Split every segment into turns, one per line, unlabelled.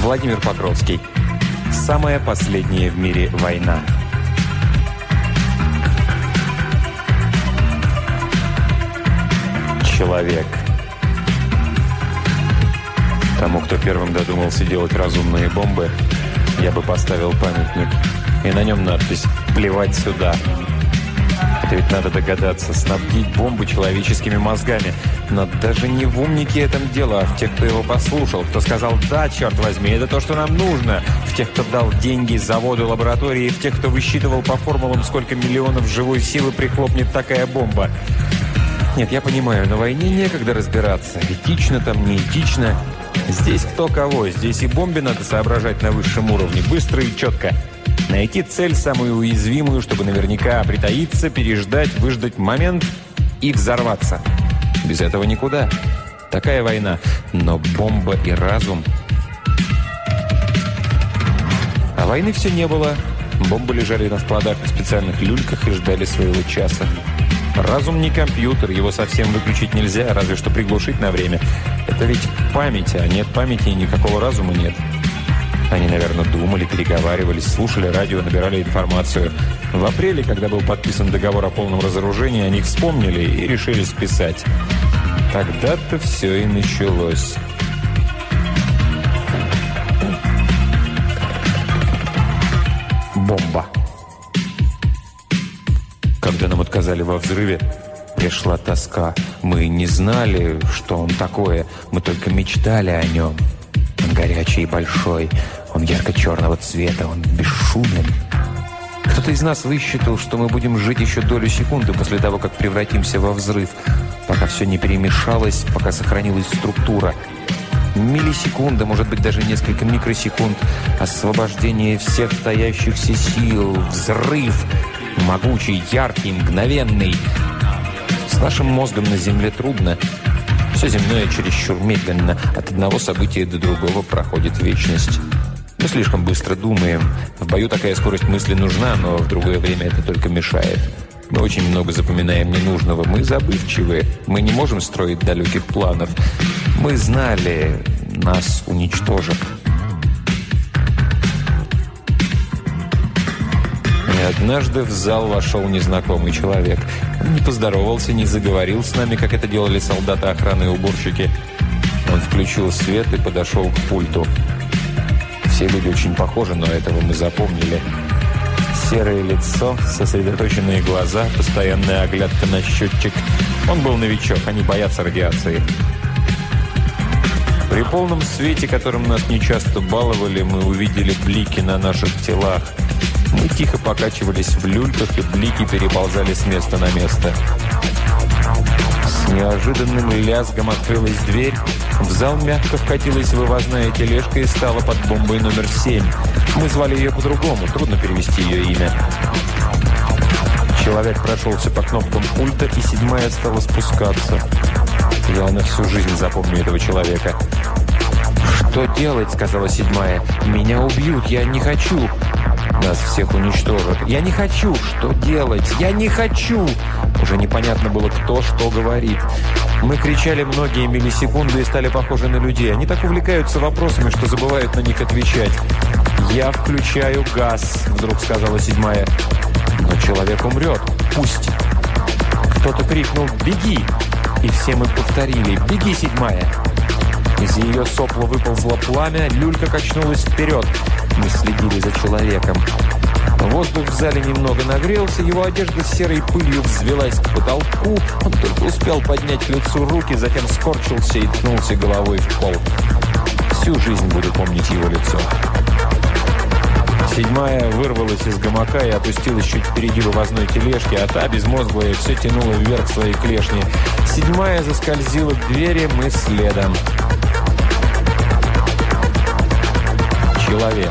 Владимир Покровский. Самая последняя в мире война. Человек. Тому, кто первым додумался делать разумные бомбы, я бы поставил памятник. И на нем надпись «Плевать сюда». Это ведь надо догадаться, снабдить бомбы человеческими мозгами. Но даже не в умнике этом дело, а в тех, кто его послушал, кто сказал «да, черт возьми, это то, что нам нужно», в тех, кто дал деньги заводу, лаборатории, в тех, кто высчитывал по формулам, сколько миллионов живой силы прихлопнет такая бомба. Нет, я понимаю, на войне некогда разбираться, этично там, не этично. Здесь кто кого, здесь и бомбе надо соображать на высшем уровне, быстро и четко. Найти цель самую уязвимую, чтобы наверняка притаиться, переждать, выждать момент и взорваться. Без этого никуда. Такая война. Но бомба и разум... А войны все не было. Бомбы лежали на складах в специальных люльках и ждали своего часа. Разум не компьютер, его совсем выключить нельзя, разве что приглушить на время. Это ведь память, а нет памяти и никакого разума нет. Они, наверное, думали, переговаривались, слушали радио, набирали информацию. В апреле, когда был подписан договор о полном разоружении, они вспомнили и решили списать. Тогда-то все и началось. Бомба. Когда нам отказали во взрыве, пришла тоска. Мы не знали, что он такое, мы только мечтали о нем. Он горячий и большой, он ярко-черного цвета, он бесшумен. Кто-то из нас высчитал, что мы будем жить еще долю секунды после того, как превратимся во взрыв, пока все не перемешалось, пока сохранилась структура. Миллисекунда, может быть, даже несколько микросекунд. Освобождение всех таящихся сил, взрыв, могучий, яркий, мгновенный. С нашим мозгом на Земле трудно. Все земное чересчур медленно. От одного события до другого проходит вечность. Мы слишком быстро думаем. В бою такая скорость мысли нужна, но в другое время это только мешает. Мы очень много запоминаем ненужного. Мы забывчивы. Мы не можем строить далеких планов. Мы знали, нас уничтожат. И однажды в зал вошел незнакомый человек. Он не поздоровался, не заговорил с нами, как это делали солдаты охраны и уборщики. Он включил свет и подошел к пульту. Все люди очень похожи, но этого мы запомнили. Серое лицо, сосредоточенные глаза, постоянная оглядка на счетчик. Он был новичок, они боятся радиации. При полном свете, которым нас нечасто баловали, мы увидели блики на наших телах. Мы тихо покачивались в люльках, и блики переползали с места на место. С неожиданным лязгом открылась дверь. В зал мягко вкатилась вывозная тележка и стала под бомбой номер 7. Мы звали ее по-другому, трудно перевести ее имя. Человек прошелся по кнопкам пульта, и 7-я стала спускаться. Я на всю жизнь запомню этого человека. «Что делать?» — сказала 7-я. «Меня убьют, я не хочу». «Нас всех уничтожат». «Я не хочу». «Что делать?» «Я не хочу». Уже непонятно было, кто что говорит. Мы кричали многие миллисекунды и стали похожи на людей. Они так увлекаются вопросами, что забывают на них отвечать. «Я включаю газ», — вдруг сказала 7-я. «Но человек умрет. Пусть». Кто-то крикнул «Беги!» И все мы повторили «Беги, 7-я!» Из ее сопла выползло пламя, люлька качнулась вперед. Мы следили за человеком. Воздух в зале немного нагрелся, его одежда с серой пылью взвелась к потолку. Он только успел поднять к лицу руки, затем скорчился и ткнулся головой в пол. Всю жизнь буду помнить его лицо. 7-я вырвалась из гамака и опустилась чуть впереди вывозной тележки, а та, безмозглая, все тянула вверх свои клешни. 7-я заскользила к двери, мы следом. Человек.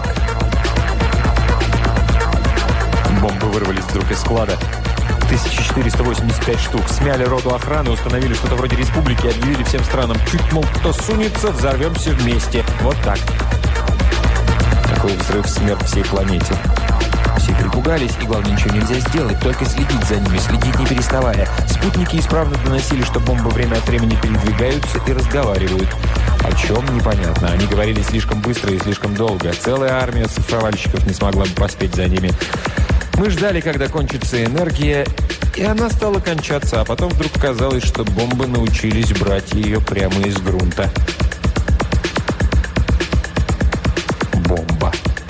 Бомбы вырвались вдруг из склада. 1485 штук. Смяли роту охраны, установили что-то вроде республики и объявили всем странам. Чуть, мол, кто сунется, взорвемся вместе. Вот так. Такой взрыв — смерть всей планете. Все перепугались, и главное, ничего нельзя сделать, только следить за ними, следить не переставая. Спутники исправно доносили, что бомбы время от времени передвигаются и разговаривают. О чем – непонятно. Они говорили слишком быстро и слишком долго. Целая армия цифровальщиков не смогла бы поспеть за ними. Мы ждали, когда кончится энергия, и она стала кончаться, а потом вдруг казалось, что бомбы научились брать ее прямо из грунта. Бомба.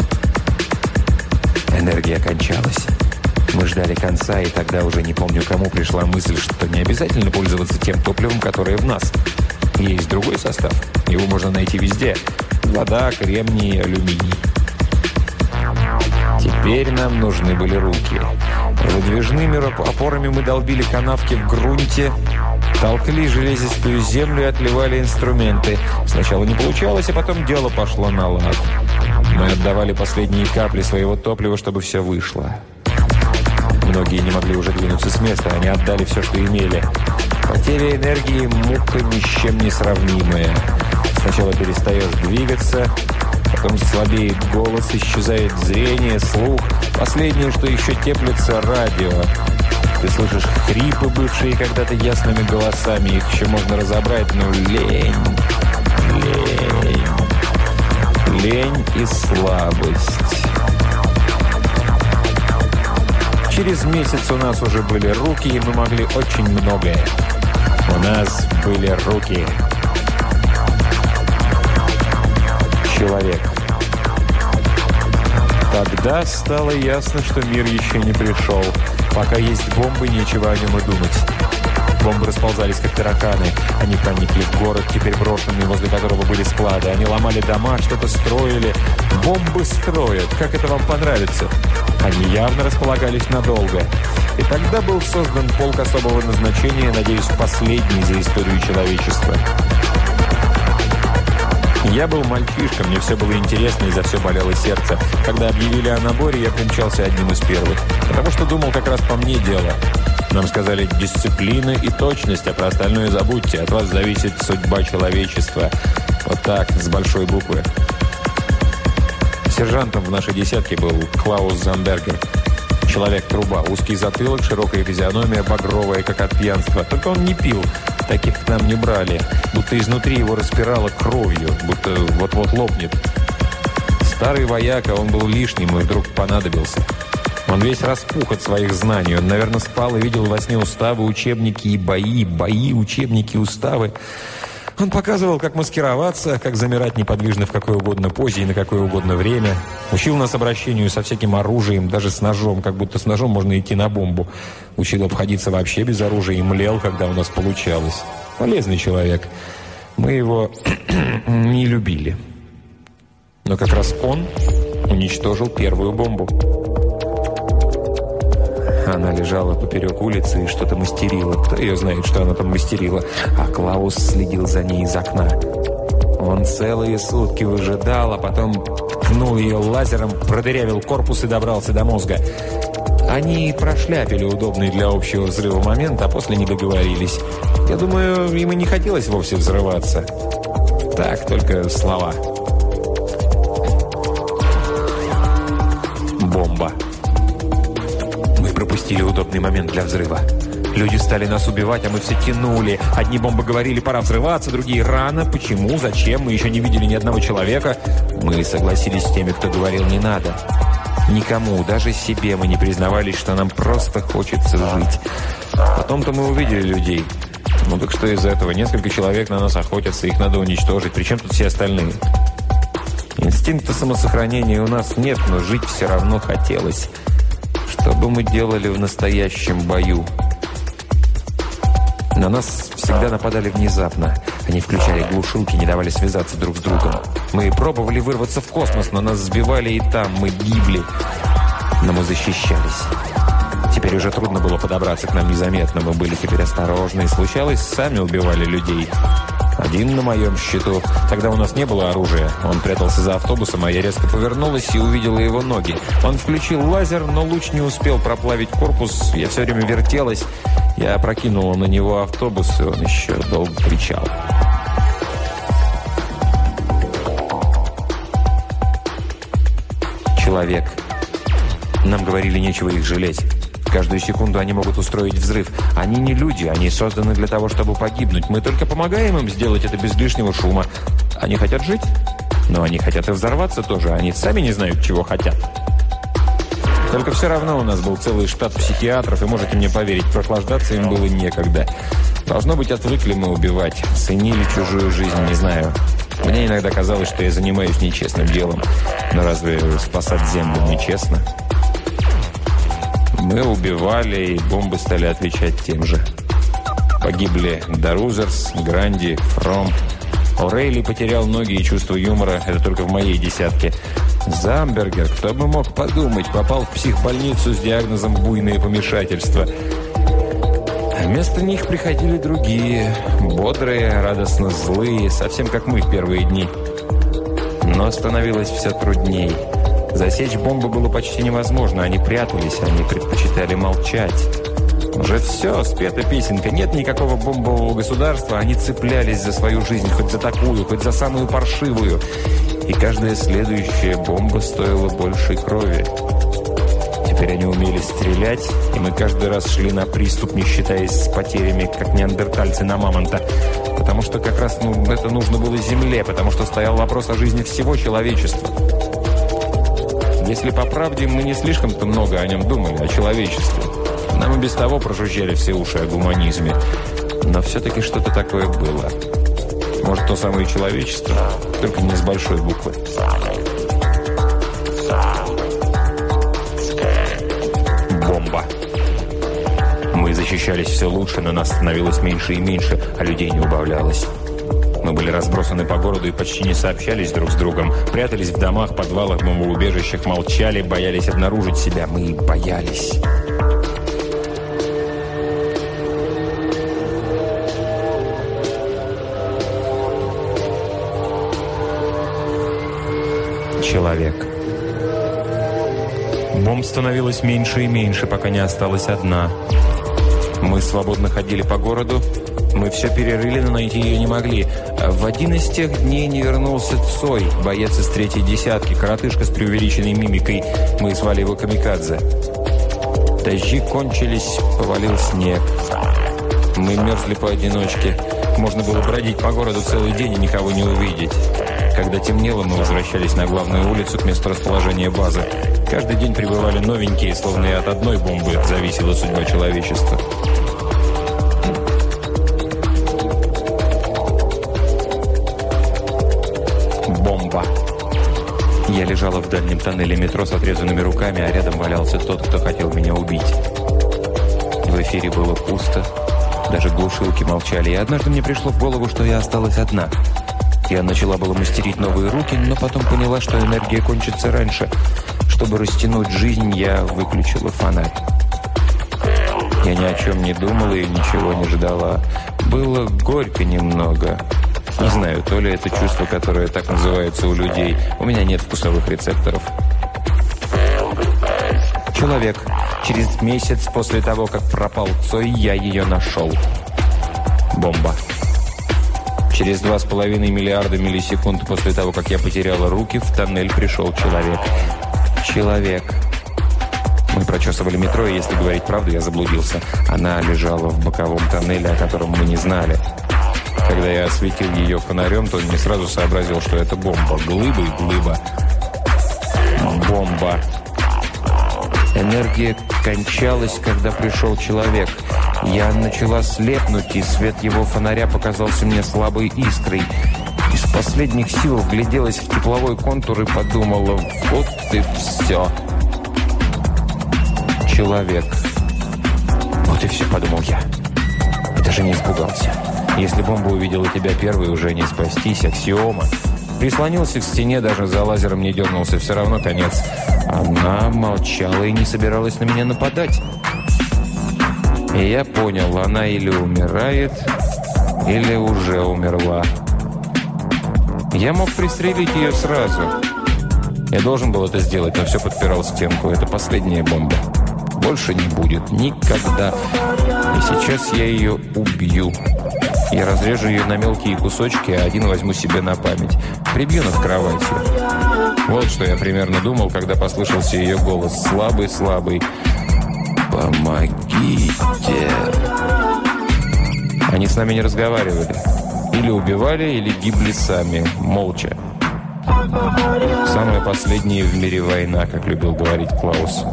Энергия кончалась. Мы ждали конца, и тогда уже не помню, кому пришла мысль, что не обязательно пользоваться тем топливом, которое в нас. Есть другой состав. Его можно найти везде. Вода, кремний, алюминий. Теперь нам нужны были руки. Выдвижными опорами мы долбили канавки в грунте, толкли железистую землю и отливали инструменты. Сначала не получалось, а потом дело пошло на лад. Мы отдавали последние капли своего топлива, чтобы все вышло. Многие не могли уже двинуться с места, они отдали все, что имели. Потеря энергии – мука ни с чем не сравнимая. Сначала перестаешь двигаться, потом слабеет голос, исчезает зрение, слух. Последнее, что еще теплится – радио. Ты слышишь хрипы, бывшие когда-то ясными голосами. Их еще можно разобрать, но лень. Лень и слабость. Через месяц у нас уже были руки, и мы могли очень многое. У нас были руки. Человек. Тогда стало ясно, что мир еще не пришел. Пока есть бомбы, нечего о нем и думать. Бомбы расползались, как тараканы. Они проникли в город, теперь брошенный, возле которого были склады. Они ломали дома, что-то строили. Бомбы строят. Как это вам понравится? Они явно располагались надолго. И тогда был создан полк особого назначения, надеюсь, последний за историю человечества. Я был мальчишкой, мне все было интересно, и за все болело сердце. Когда объявили о наборе, я примчался одним из первых. Потому что думал, как раз по мне дело. Нам сказали дисциплина и точность, а про остальное забудьте. От вас зависит судьба человечества. Вот так, с большой буквы. Сержантом в нашей десятке был Клаус Замбергер. Человек-труба, узкий затылок, широкая физиономия, багровая, как от пьянства. Только он не пил, таких к нам не брали. Будто изнутри его распирало кровью, будто вот-вот лопнет. Старый вояка, он был лишним и вдруг понадобился. Он весь распух от своих знаний. Он, наверное, спал и видел во сне уставы, учебники и бои, учебники, уставы. Он показывал, как маскироваться, как замирать неподвижно в какой угодно позе и на какое угодно время. Учил нас обращению со всяким оружием, даже с ножом, как будто с ножом можно идти на бомбу. Учил обходиться вообще без оружия и млел, когда у нас получалось. Полезный человек. Мы его не любили. Но как раз он уничтожил первую бомбу. Она лежала поперек улицы и что-то мастерила. Кто ее знает, что она там мастерила? А Клаус следил за ней из окна. Он целые сутки выжидал, а потом ткнул ее лазером, продырявил корпус и добрался до мозга. Они прошляпили удобный для общего взрыва момент, а после не договорились. Я думаю, им и не хотелось вовсе взрываться. Так, только слова. Бомба. Пропустили удобный момент для взрыва. Люди стали нас убивать, а мы все тянули. Одни бомбы говорили, пора взрываться, другие рано. Почему? Зачем? Мы еще не видели ни одного человека. Мы согласились с теми, кто говорил, не надо. Никому, даже себе мы не признавались, что нам просто хочется жить. Потом-то мы увидели людей. Ну так что из этого? Несколько человек на нас охотятся, их надо уничтожить. Причем тут все остальные? Инстинкта самосохранения у нас нет, но жить все равно хотелось. Что бы мы делали в настоящем бою? На нас всегда нападали внезапно. Они включали глушилки, не давали связаться друг с другом. Мы пробовали вырваться в космос, но нас сбивали и там. Мы гибли. Но мы защищались. Теперь уже трудно было подобраться к нам незаметно. Мы были теперь осторожны. И случалось, сами убивали людей. Один на моем счету. Тогда у нас не было оружия. Он прятался за автобусом, а я резко повернулась и увидела его ноги. Он включил лазер, но луч не успел проплавить корпус. Я все время вертелась. Я опрокинула на него автобус, и он еще долго кричал. Человек. Нам говорили, нечего их жалеть. Каждую секунду они могут устроить взрыв. Они не люди, они созданы для того, чтобы погибнуть. Мы только помогаем им сделать это без лишнего шума. Они хотят жить, но они хотят и взорваться тоже. Они сами не знают, чего хотят. Только все равно у нас был целый штат психиатров, и можете мне поверить, прохлаждаться им было некогда. Должно быть, отвыкли мы убивать, ценили чужую жизнь, не знаю. Мне иногда казалось, что я занимаюсь нечестным делом. Но разве спасать Землю нечестно? Мы убивали, и бомбы стали отвечать тем же. Погибли Дарузерс, Гранди, Фром. О'Рейли потерял ноги и чувство юмора. Это только в моей десятке. Замбергер, кто бы мог подумать, попал в психбольницу с диагнозом «буйное помешательство». А вместо них приходили другие. Бодрые, радостно злые, совсем как мы в первые дни. Но становилось все трудней. Засечь бомбы было почти невозможно. Они прятались, они предпочитали молчать. Уже все, спета песенка. Нет никакого бомбового государства. Они цеплялись за свою жизнь, хоть за такую, хоть за самую паршивую. И каждая следующая бомба стоила большей крови. Теперь они умели стрелять, и мы каждый раз шли на приступ, не считаясь с потерями, как неандертальцы на мамонта. Потому что как раз это нужно было Земле, потому что стоял вопрос о жизни всего человечества. Если по правде, мы не слишком-то много о нем думали, о человечестве. Нам и без того прожужжали все уши о гуманизме. Но все-таки что-то такое было. Может, то самое человечество, только не с большой буквы. Бомба. Мы защищались все лучше, но нас становилось меньше и меньше, а людей не убавлялось. Мы были разбросаны по городу и почти не сообщались друг с другом. Прятались в домах, подвалах, бомбоубежищах, молчали, боялись обнаружить себя. Мы боялись. Человек. Бомб становилось меньше и меньше, пока не осталась одна. Мы свободно ходили по городу. Мы все перерыли, но найти ее не могли. В один из тех дней не вернулся Цой, боец из третьей десятки, коротышка с преувеличенной мимикой. Мы звали его Камикадзе. Дожди кончились, повалил снег. Мы мерзли поодиночке. Можно было бродить по городу целый день и никого не увидеть. Когда темнело, мы возвращались на главную улицу к месту расположения базы. Каждый день прибывали новенькие, словно и от одной бомбы зависела судьба человечества. Бомба. Я лежала в дальнем тоннеле метро с отрезанными руками, а рядом валялся тот, кто хотел меня убить. В эфире было пусто. Даже глушилки молчали. И однажды мне пришло в голову, что я осталась одна. Я начала было мастерить новые руки, но потом поняла, что энергия кончится раньше. Чтобы растянуть жизнь, я выключила фонарь. Я ни о чем не думала и ничего не ждала. Было горько немного. Не знаю, то ли это чувство, которое так называется у людей. У меня нет вкусовых рецепторов. Человек. Через месяц после того, как пропал Цой, я ее нашел. Бомба. Через 2,5 миллиарда миллисекунд после того, как я потеряла руки, в тоннель пришел человек. Человек. Мы прочесывали метро, и, если говорить правду, я заблудился. Она лежала в боковом тоннеле, о котором мы не знали. Когда я осветил ее фонарем, то не сразу сообразил, что это бомба. Глыба и глыба. Бомба. Энергия кончалась, когда пришел человек. Я начала слепнуть, и свет его фонаря показался мне слабой искрой. Из последних сил вгляделась в тепловой контур и подумала: вот и все. Человек. Вот и все, подумал я. И даже не испугался. Если бомба увидела тебя первой, уже не спастись, аксиома. Прислонился к стене, даже за лазером не дернулся, все равно конец. Она молчала и не собиралась на меня нападать. И я понял, она или умирает, или уже умерла. Я мог пристрелить ее сразу. Я должен был это сделать, но все подпирал стенку. Это последняя бомба. Больше не будет. Никогда. И сейчас я ее убью. Я разрежу ее на мелкие кусочки, а один возьму себе на память. Прибью над кроватью. Вот что я примерно думал, когда послышался ее голос. Слабый-слабый. «Помогите!» Они с нами не разговаривали. Или убивали, или гибли сами, молча. Самая последняя в мире война, как любил говорить Клаус.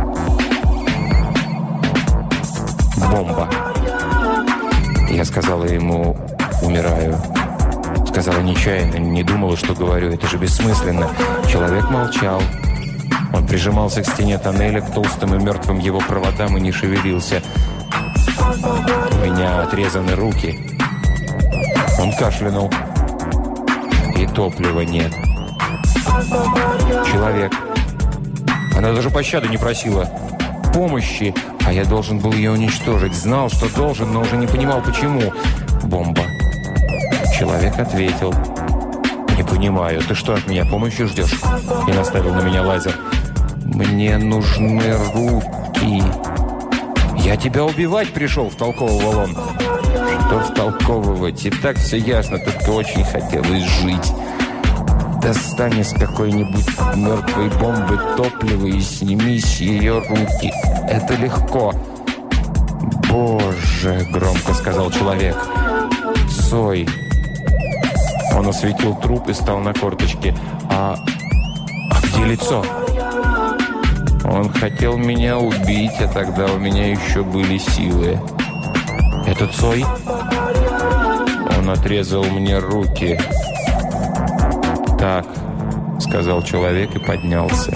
Бомба. Я сказала ему: умираю. Сказала нечаянно, не думала, что говорю. Это же бессмысленно. Человек молчал. Он прижимался к стене тоннеля, к толстым и мертвым его проводам и не шевелился. У меня отрезаны руки. Он кашлянул. И топлива нет. Человек. Она даже пощады не просила. Помощи. А я должен был ее уничтожить. Знал, что должен, но уже не понимал, почему. Бомба. Человек ответил: «Не понимаю, ты что, от меня помощи ждешь?» И наставил на меня лазер. «Мне нужны руки». «Я тебя убивать пришел», — втолковывал он. «Что втолковывать? И так все ясно, только очень хотелось жить. Достань из какой-нибудь мертвой бомбы топливо и сними с ее руки. Это легко». «Боже», — громко сказал человек. «Цой». Он осветил труп и стал на корточки. А где лицо?» «Он хотел меня убить, а тогда у меня еще были силы». «Это Цой?» «Он отрезал мне руки». «Так», — сказал человек и поднялся.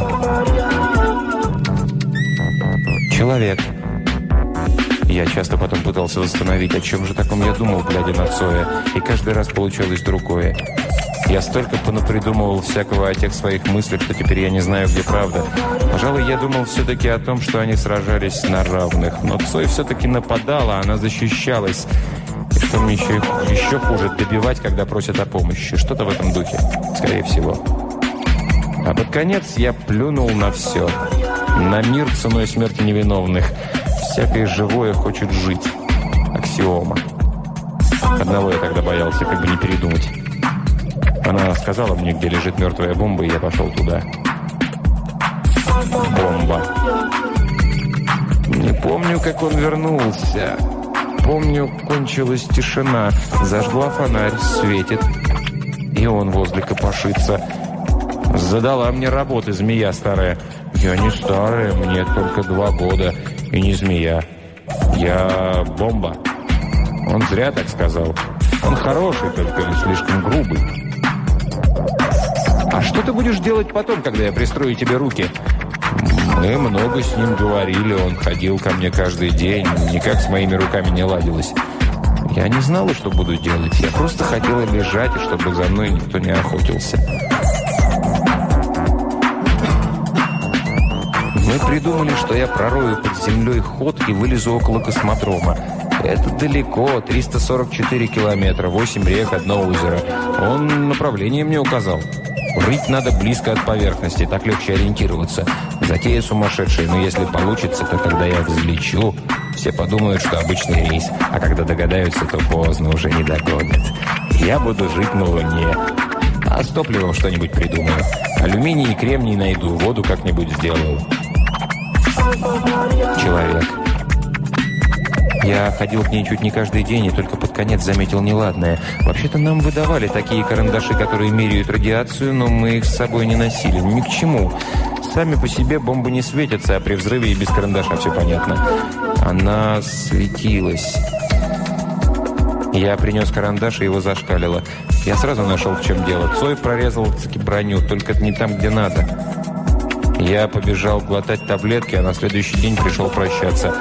«Человек». Я часто потом пытался восстановить, о чем же таком я думал, глядя на Цоя, и каждый раз получалось другое. Я столько понапридумывал всякого о тех своих мыслях, что теперь я не знаю, где правда. Пожалуй, я думал все-таки о том, что они сражались на равных. Но Цой все-таки нападала, она защищалась. И что мне еще хуже, добивать, когда просят о помощи. Что-то в этом духе, скорее всего. А под конец я плюнул на все. На мир ценой смерти невиновных. Всякое живое хочет жить. Аксиома. Одного я тогда боялся, как бы не передумать. Она сказала мне, где лежит мертвая бомба, и я пошел туда. Бомба. Не помню, как он вернулся. Помню, кончилась тишина. Зажгла фонарь, светит. И он возле копошится. Задала мне работы, змея старая. Я не старая, мне только 2 года. И не змея. Я бомба. Он зря так сказал. Он хороший, только слишком грубый. «А что ты будешь делать потом, когда я пристрою тебе руки?» Мы много с ним говорили. Он ходил ко мне каждый день. Никак с моими руками не ладилось. Я не знала, что буду делать. Я просто хотела лежать, и чтобы за мной никто не охотился. Мы придумали, что я пророю под землей ход и вылезу около космодрома. Это далеко, 344 километра, 8 рек, 1 озеро. Он направление мне указал. Рыть надо близко от поверхности, так легче ориентироваться. Затея сумасшедшая, но если получится, то когда я взлечу, все подумают, что обычный рейс. А когда догадаются, то поздно, уже не догонят. Я буду жить на Луне. А с топливом что-нибудь придумаю. Алюминий и кремний найду, воду как-нибудь сделаю. Человек. Я ходил к ней чуть не каждый день и только под конец заметил неладное. Вообще-то нам выдавали такие карандаши, которые меряют радиацию, но мы их с собой не носили. Ни к чему. Сами по себе бомбы не светятся, а при взрыве и без карандаша все понятно. Она светилась. Я принес карандаш и его зашкалило. Я сразу нашел, в чем дело. Цой прорезал таки броню, только не там, где надо. Я побежал глотать таблетки, а на следующий день пришел прощаться.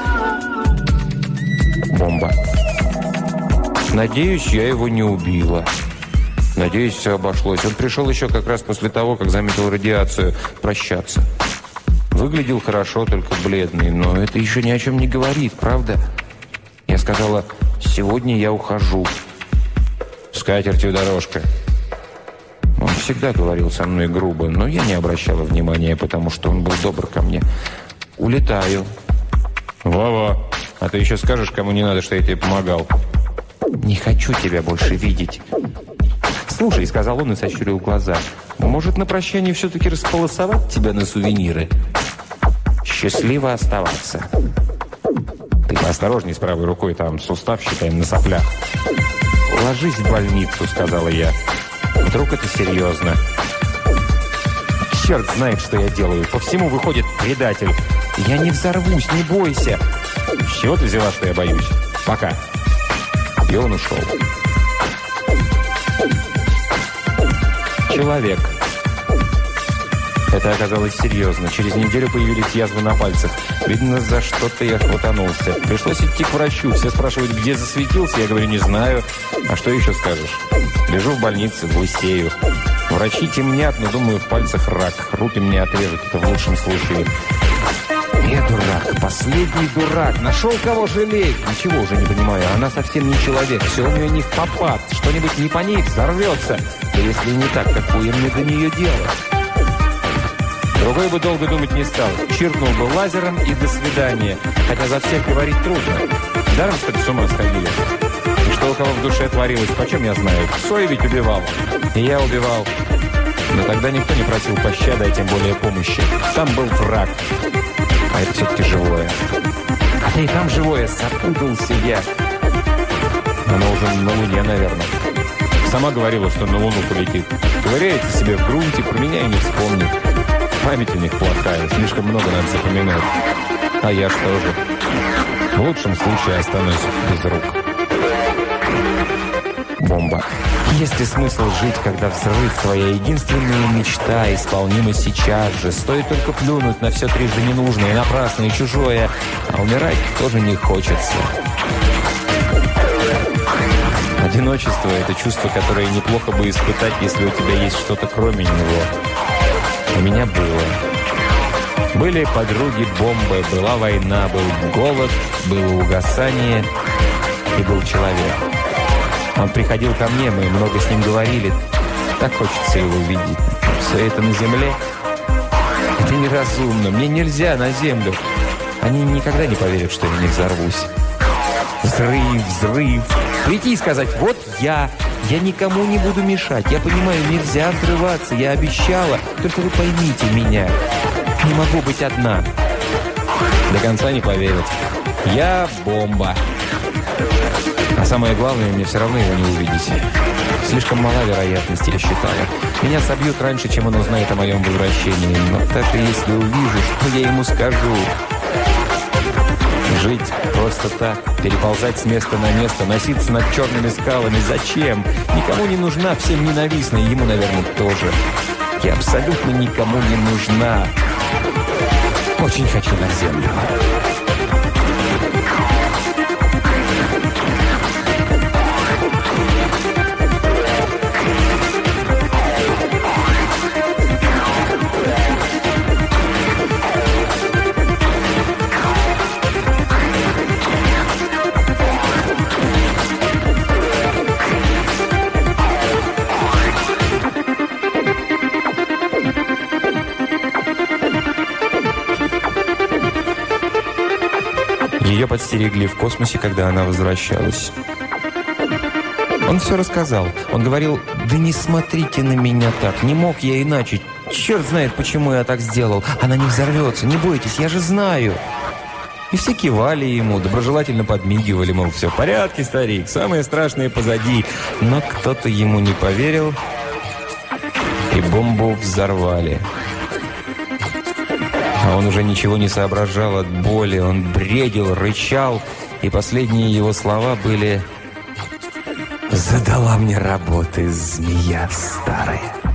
Бомба. Надеюсь, я его не убила. Надеюсь, все обошлось. Он пришел еще как раз после того, как заметил радиацию, прощаться. Выглядел хорошо, только бледный, но это еще ни о чем не говорит, правда? Я сказала: «Сегодня я ухожу». «С катертью дорожка». Он всегда говорил со мной грубо, но я не обращала внимания, потому что он был добр ко мне. «Улетаю». «Во-во, а ты еще скажешь, кому не надо, что я тебе помогал». «Не хочу тебя больше видеть». «Слушай», — сказал он и сощурил глаза, «может, на прощание все-таки располосовать тебя на сувениры?» «Счастливо оставаться». «Ты поосторожней с правой рукой, там сустав, считаем, на соплях». «Ложись в больницу», — сказала я. «Вдруг это серьезно?» Черт знает, что я делаю. По всему выходит предатель. Я не взорвусь, не бойся. С чего ты взяла, что я боюсь? Пока. И он ушел. Человек. Это оказалось серьезно. Через неделю появились язвы на пальцах. Видно, за что-то я хватанулся. Пришлось идти к врачу. Все спрашивают, где засветился. Я говорю, не знаю. А что еще скажешь? Лежу в больнице, лысею. Врачи темнят, но, думаю, в пальцах рак. Руки мне отрежут, это в лучшем случае. Я дурак, последний дурак. Нашел кого жалеть. Ничего уже не понимаю. Она совсем не человек. Все у нее не в попад. Что-нибудь не по ней взорвется. Да если не так, какое мне до нее дело? Другой бы долго думать не стал. Чиркнул бы лазером и до свидания. Хотя за всех говорить трудно. Даром, что ли, с ума сходили? И что у кого в душе творилось, почем я знаю? Сой ведь убивал. И я убивал. Но тогда никто не просил пощады, а тем более помощи. Там был враг. А это все-таки живое. А и там живое. Запутался я. Она уже на Луне, наверное. Сама говорила, что на Луну полетит. Ковыряется себе в грунте, про меня и не вспомнит. Память у них плохая. Слишком много надо запоминать. А я что же? В лучшем случае останусь без рук. Бомба. Есть ли смысл жить, когда взрыв твоя единственная мечта исполнима сейчас же? Стоит только плюнуть на все трижды ненужное, напрасное, чужое. А умирать тоже не хочется. Одиночество – это чувство, которое неплохо бы испытать, если у тебя есть что-то кроме него. У меня было. Были подруги, бомбы, была война, был голод, было угасание и был человек. Он приходил ко мне, мы много с ним говорили. Так хочется его увидеть. Все это на земле. Это неразумно. Мне нельзя на землю. Они никогда не поверят, что я не взорвусь. Взрыв. Прийти и сказать, вот я никому не буду мешать. Я понимаю, нельзя взрываться. Я обещала. Только вы поймите меня. Не могу быть одна. До конца не поверят. Я бомба. А самое главное, мне все равно его не увидеть. Слишком мала вероятность, я считала. Меня собьют раньше, чем он узнает о моем возвращении. Но так и если увижу, что я ему скажу? Жить просто так, переползать с места на место, носиться над черными скалами. Зачем? Никому не нужна, всем ненавистна, и ему, наверное, тоже. Я абсолютно никому не нужна. Очень хочу на землю. Ее подстерегли в космосе, когда она возвращалась. Он все рассказал. Он говорил, да не смотрите на меня так, не мог я иначе. Черт знает, почему я так сделал. Она не взорвется, не бойтесь, я же знаю. И все кивали ему, доброжелательно подмигивали, мол, все в порядке, старик, самое страшное позади. Но кто-то ему не поверил, и бомбу взорвали. А он уже ничего не соображал от боли, он бредил, рычал, и последние его слова были «Задала мне работы, змея старая».